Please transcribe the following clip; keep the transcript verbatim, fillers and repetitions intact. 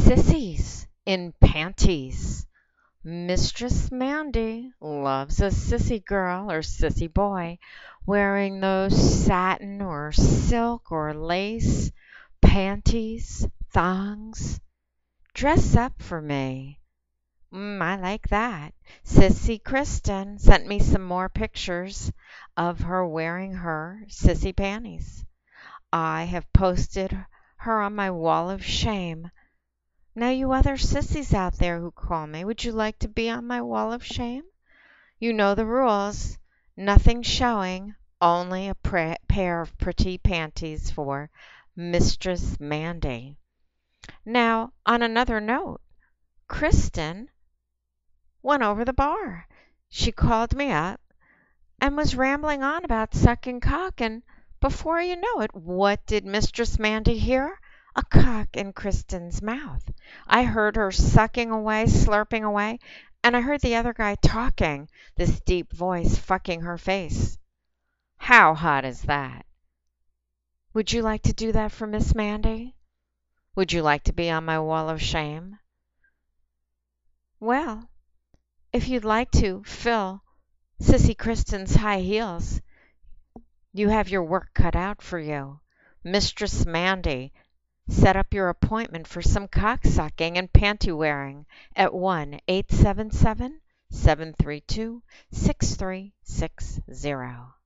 Sissies in panties. Mistress Mandy loves a sissy girl or sissy boy wearing those satin or silk or lace panties, thongs. Dress up for me. Mm, I like that. Sissy Kristen sent me some more pictures of her wearing her sissy panties. I have posted her on my wall of shame. Now, you other sissies out there who call me, would you like to be on my wall of shame? You know the rules. Nothing showing, only a pra- pair of pretty panties for Mistress Mandy. Now, on another note, Kristen went over the bar. She called me up and was rambling on about sucking cock, and before you know it, what did Mistress Mandy hear? A cock in Kristen's mouth. I heard her sucking away, slurping away, and I heard the other guy talking, this deep voice fucking her face. How hot is that? Would you like to do that for Miss Mandy? Would you like to be on my wall of shame? Well, if you'd like to fill Sissy Kristen's high heels, you have your work cut out for you. Mistress Mandy, set up your appointment for some cocksucking and panty wearing at one eight seven seven, seven three two, six three six zero.